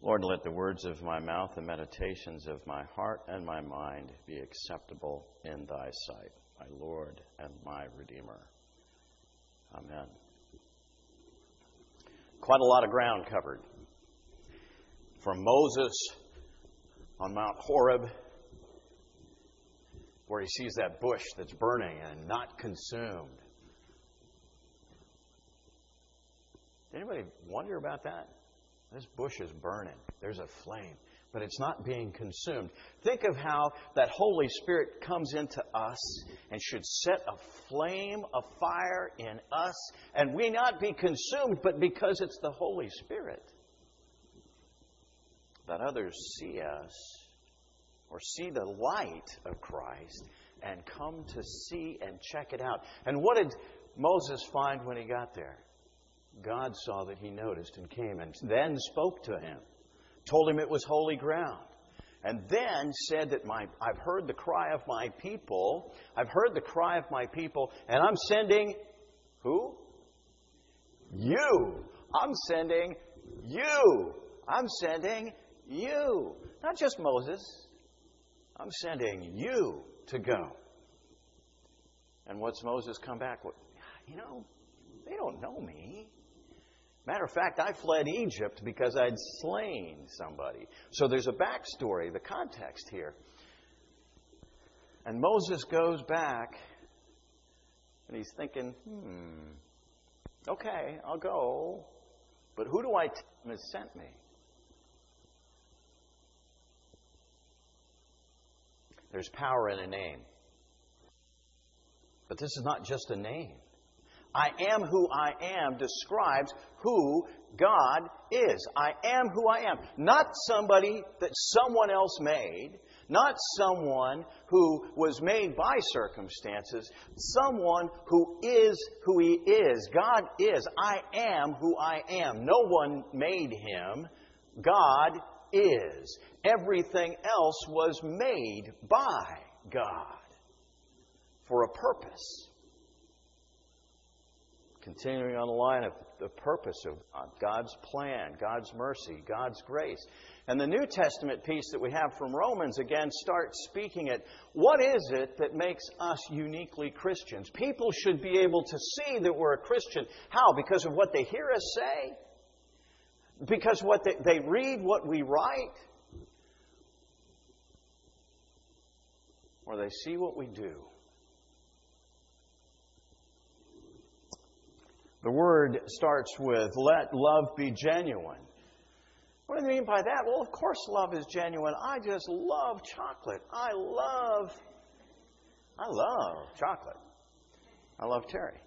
Lord, let the words of my mouth and meditations of my heart and my mind be acceptable in thy sight, my Lord and my Redeemer. Amen. Quite a lot of ground covered. From Moses on Mount Horeb, where he sees that bush that's burning and not consumed. Anybody wonder about that? This bush is burning. There's a flame, but it's not being consumed. Think of how that Holy Spirit comes into us and should set a flame, a fire in us, and we not be consumed, but because it's the Holy Spirit, that others see us or see the light of Christ and come to see and check it out. And what did Moses find when he got there? God saw that he noticed and came and then spoke to him, told him it was holy ground, and then said that I've heard the cry of my people. I've heard the cry of my people, and I'm sending who? You. I'm sending you. I'm sending you. Not just Moses. I'm sending you to go. And what's Moses come back with? They don't know me. Matter of fact, I fled Egypt because I'd slain somebody. So there's a backstory, the context here. And Moses goes back and he's thinking, okay, I'll go. But who do I tell him has sent me? There's power in a name. But this is not just a name. I am who I am describes who God is. I am who I am. Not somebody that someone else made. Not someone who was made by circumstances. Someone who is who He is. God is. I am who I am. No one made Him. God is. Everything else was made by God for a purpose. Continuing on the line of the purpose of God, God's plan, God's mercy, God's grace. And the New Testament piece that we have from Romans again starts speaking it. What is it that makes us uniquely Christians? People should be able to see that we're a Christian. How? Because of what they hear us say? Because what they read what we write? Or they see what we do? The word starts with, let love be genuine. What do you mean by that? Well, of course love is genuine. I just love chocolate. I love chocolate. I love Terry.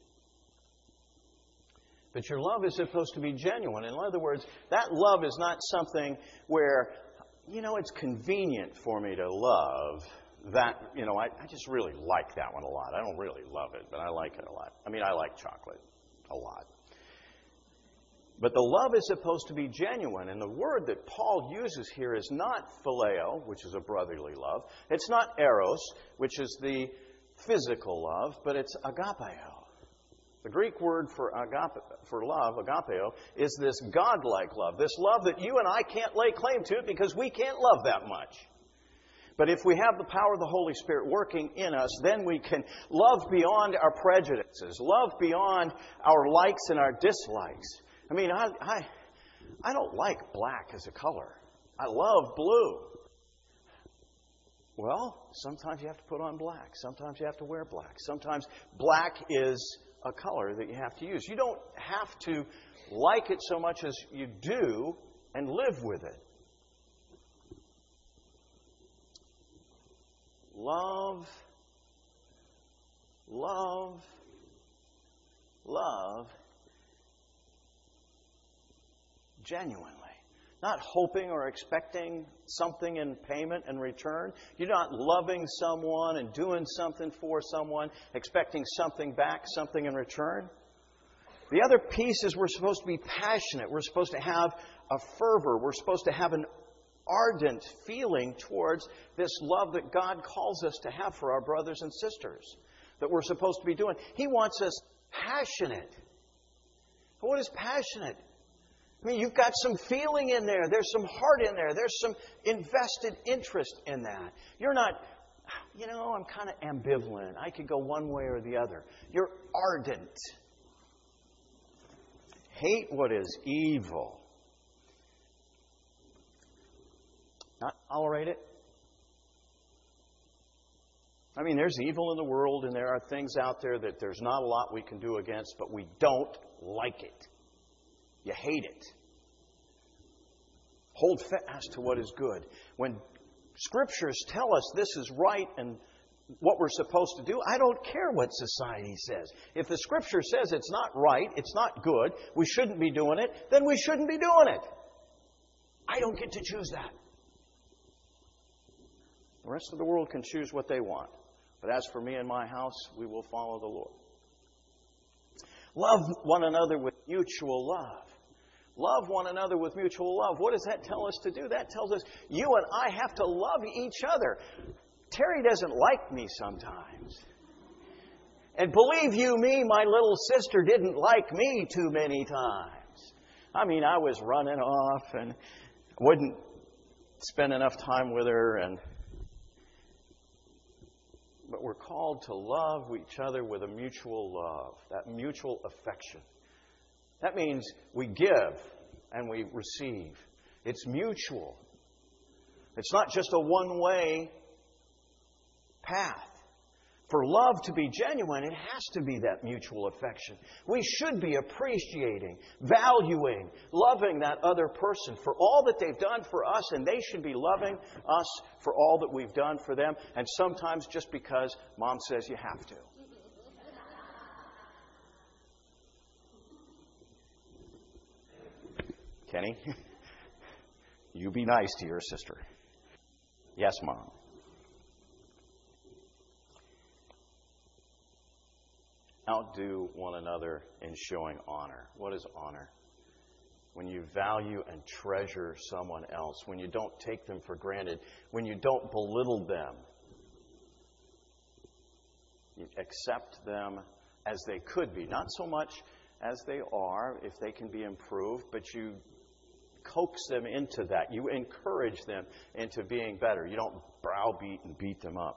But your love is supposed to be genuine. In other words, that love is not something where, it's convenient for me to love that. I just really like that one a lot. I don't really love it, but I like it a lot. I like chocolate a lot. But the love is supposed to be genuine. And the word that Paul uses here is not phileo, which is a brotherly love. It's not eros, which is the physical love, but it's agapeo. The Greek word for love, agapeo, is this godlike love. This love that you and I can't lay claim to because we can't love that much. But if we have the power of the Holy Spirit working in us, then we can love beyond our prejudices, love beyond our likes and our dislikes. I don't like black as a color. I love blue. Well, sometimes you have to put on black. Sometimes you have to wear black. Sometimes black is a color that you have to use. You don't have to like it so much as you do and live with it. Love genuinely. Not hoping or expecting something in payment and return. You're not loving someone and doing something for someone, expecting something back, something in return. The other piece is we're supposed to be passionate. We're supposed to have a fervor. We're supposed to have an ardent feeling towards this love that God calls us to have for our brothers and sisters, that we're supposed to be doing. He wants us passionate. What is passionate? I mean, you've got some feeling in there. There's some heart in there. There's some invested interest in that. You're not, I'm kind of ambivalent. I could go one way or the other. You're ardent. Hate what is evil. Not tolerate it. I mean, there's evil in the world, and there are things out there that there's not a lot we can do against, but we don't like it. You hate it. Hold fast to what is good. When Scriptures tell us this is right and what we're supposed to do, I don't care what society says. If the Scripture says it's not right, it's not good, we shouldn't be doing it, then we shouldn't be doing it. I don't get to choose that. The rest of the world can choose what they want. But as for me and my house, we will follow the Lord. Love one another with mutual love. Love one another with mutual love. What does that tell us to do? That tells us you and I have to love each other. Terry doesn't like me sometimes. And believe you me, my little sister didn't like me too many times. I mean, I was running off and wouldn't spend enough time with her. But we're called to love each other with a mutual love, that mutual affection. That means we give and we receive. It's mutual. It's not just a one-way path. For love to be genuine, it has to be that mutual affection. We should be appreciating, valuing, loving that other person for all that they've done for us, and they should be loving us for all that we've done for them, and sometimes just because Mom says you have to. Kenny, you be nice to your sister. Yes, Mom. Outdo one another in showing honor. What is honor? When you value and treasure someone else, when you don't take them for granted, when you don't belittle them, you accept them as they could be. Not so much as they are, if they can be improved, but you coax them into that. You encourage them into being better. You don't browbeat and beat them up.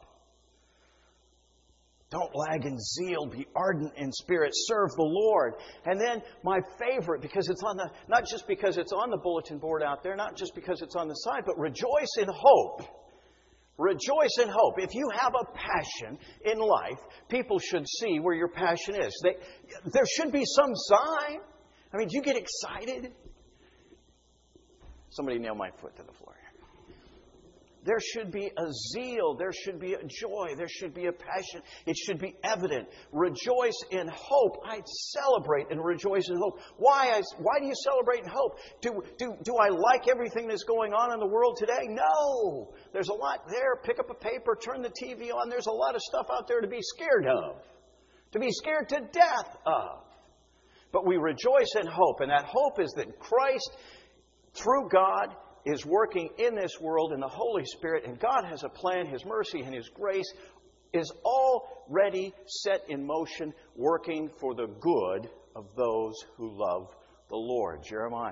Don't lag in zeal. Be ardent in spirit. Serve the Lord. And then my favorite, because it's on not just because it's on the bulletin board out there, not just because it's on the side, but rejoice in hope. Rejoice in hope. If you have a passion in life, people should see where your passion is. There should be some sign. I mean, do you get excited? Somebody nail my foot to the floor. There should be a zeal. There should be a joy. There should be a passion. It should be evident. Rejoice in hope. I celebrate and rejoice in hope. Why do you celebrate in hope? Do I like everything that's going on in the world today? No. There's a lot there. Pick up a paper, turn the TV on. There's a lot of stuff out there to be scared of. To be scared to death of. But we rejoice in hope. And that hope is that Christ, through God, is working in this world in the Holy Spirit, and God has a plan. His mercy and His grace is already set in motion, working for the good of those who love the Lord. Jeremiah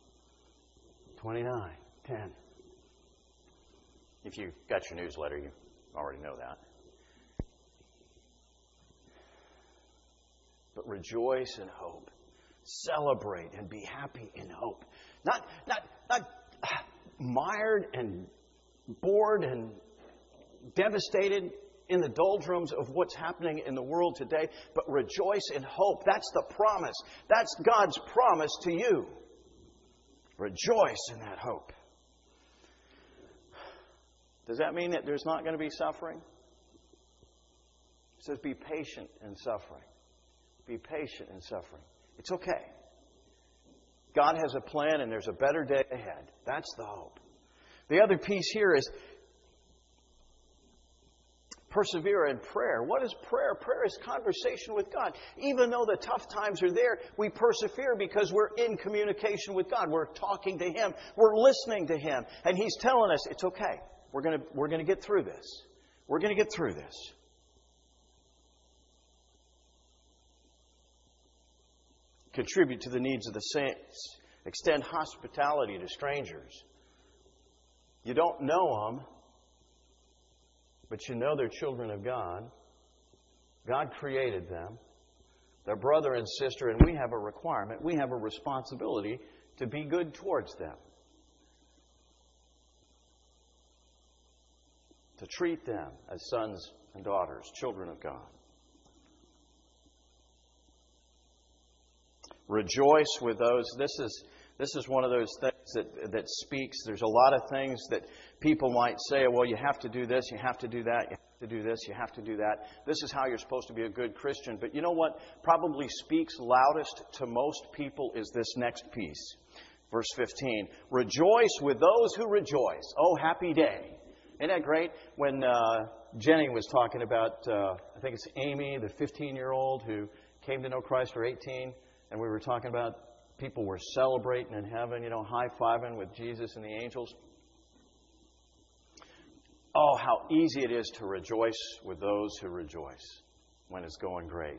29:10. If you got your newsletter, you already know that. But rejoice in hope. Celebrate and be happy in hope. Not mired and bored and devastated in the doldrums of what's happening in the world today, but rejoice in hope. That's the promise. That's God's promise to you. Rejoice in that hope. Does that mean that there's not going to be suffering? It says be patient in suffering. Be patient in suffering. It's okay. God has a plan and there's a better day ahead. That's the hope. The other piece here is persevere in prayer. What is prayer? Prayer is conversation with God. Even though the tough times are there, we persevere because we're in communication with God. We're talking to Him. We're listening to Him. And He's telling us, it's okay. We're going to get through this. We're going to get through this. Contribute to the needs of the saints. Extend hospitality to strangers. You don't know them, but you know they're children of God. God created them. They're brother and sister, and we have a requirement. We have a responsibility to be good towards them. To treat them as sons and daughters, children of God. Rejoice with those. This is one of those things that speaks. There's a lot of things that people might say, well, you have to do this, you have to do that, you have to do this, you have to do that. This is how you're supposed to be a good Christian. But you know what probably speaks loudest to most people is this next piece. Verse 15. Rejoice with those who rejoice. Oh, happy day. Isn't that great? When Jenny was talking about, I think it's Amy, the 15-year-old who came to know Christ, or 18, and we were talking about people were celebrating in heaven, high-fiving with Jesus and the angels. Oh, how easy it is to rejoice with those who rejoice when it's going great.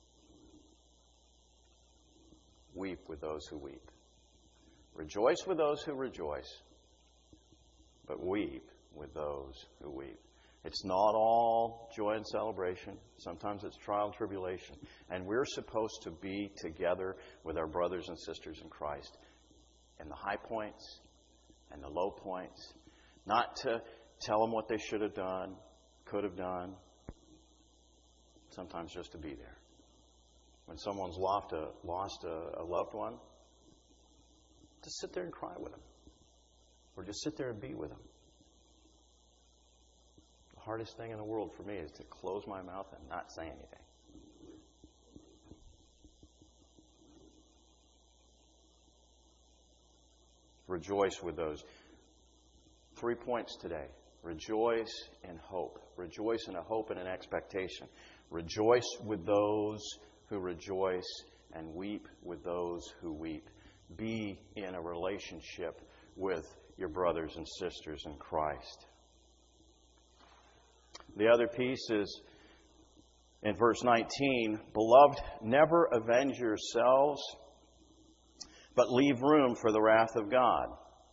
Weep with those who weep. Rejoice with those who rejoice, but weep with those who weep. It's not all joy and celebration. Sometimes it's trial and tribulation. And we're supposed to be together with our brothers and sisters in Christ in the high points and the low points. Not to tell them what they should have done, could have done. Sometimes just to be there. When someone's lost a loved one, to sit there and cry with them. Or just sit there and be with them. The hardest thing in the world for me is to close my mouth and not say anything. Rejoice with those. 3 points today. Rejoice in hope. Rejoice in a hope and an expectation. Rejoice with those who rejoice and weep with those who weep. Be in a relationship with your brothers and sisters in Christ. The other piece is in verse 19, Beloved, never avenge yourselves, but leave room for the wrath of God.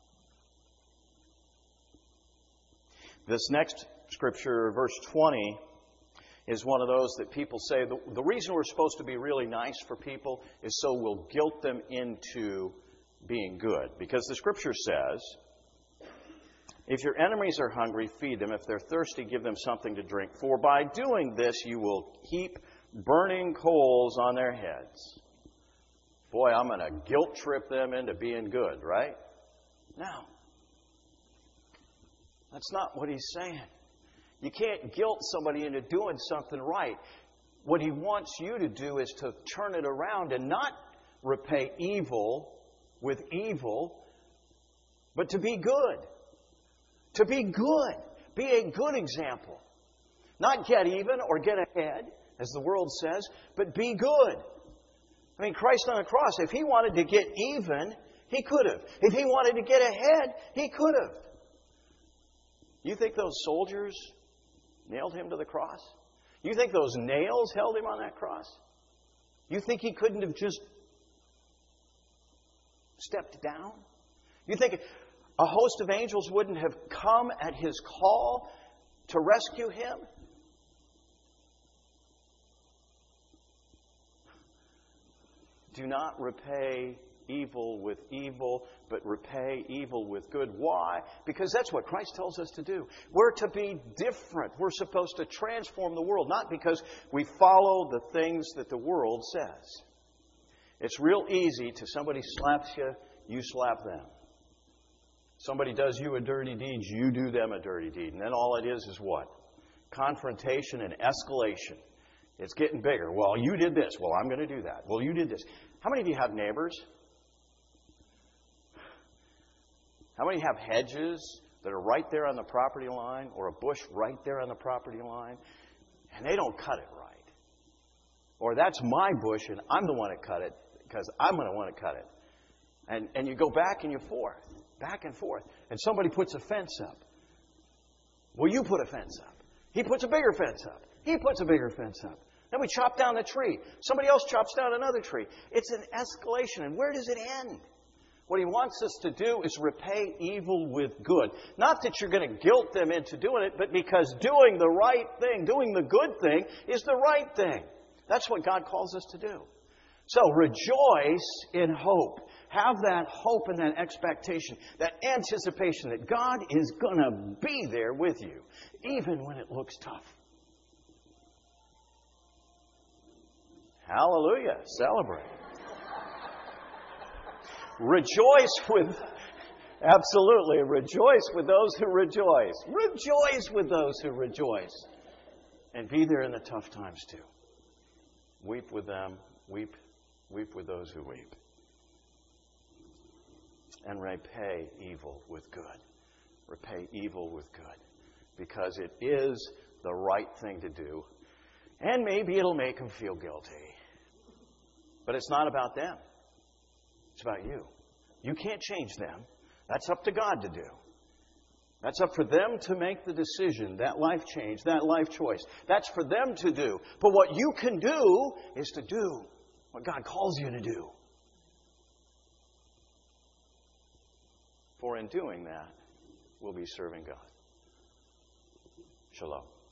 This next scripture, verse 20, is one of those that people say, the reason we're supposed to be really nice for people is so we'll guilt them into being good. Because the scripture says, if your enemies are hungry, feed them. If they're thirsty, give them something to drink. For by doing this, you will heap burning coals on their heads. Boy, I'm going to guilt trip them into being good, right? No. That's not what he's saying. You can't guilt somebody into doing something right. What he wants you to do is to turn it around and not repay evil with evil, but to be good. To be good. Be a good example. Not get even or get ahead, as the world says, but be good. I mean, Christ on the cross, if He wanted to get even, He could have. If He wanted to get ahead, He could have. You think those soldiers nailed Him to the cross? You think those nails held Him on that cross? You think He couldn't have just stepped down? You think a host of angels wouldn't have come at His call to rescue Him? Do not repay evil with evil, but repay evil with good. Why? Because that's what Christ tells us to do. We're to be different. We're supposed to transform the world, not because we follow the things that the world says. It's real easy to somebody slaps you, you slap them. Somebody does you a dirty deed, you do them a dirty deed. And then all it is what? Confrontation and escalation. It's getting bigger. Well, you did this. Well, I'm going to do that. Well, you did this. How many of you have neighbors? How many have hedges that are right there on the property line or a bush right there on the property line and they don't cut it right? Or that's my bush and I'm the one that cut it because I'm going to want to cut it. And you go back and forth. And somebody puts a fence up. Well, you put a fence up. He puts a bigger fence up. He puts a bigger fence up. Then we chop down the tree. Somebody else chops down another tree. It's an escalation. And where does it end? What He wants us to do is repay evil with good. Not that you're going to guilt them into doing it, but because doing the right thing, doing the good thing, is the right thing. That's what God calls us to do. So rejoice in hope. Have that hope and that expectation, that anticipation that God is going to be there with you, even when it looks tough. Hallelujah. Celebrate. Rejoice with, absolutely, rejoice with those who rejoice. Rejoice with those who rejoice. And be there in the tough times too. Weep with them. Weep with those who weep. And repay evil with good. Repay evil with good. Because it is the right thing to do. And maybe it'll make them feel guilty. But it's not about them. It's about you. You can't change them. That's up to God to do. That's up for them to make the decision, that life change, that life choice. That's for them to do. But what you can do is to do what God calls you to do. For in doing that, we'll be serving God. Shalom.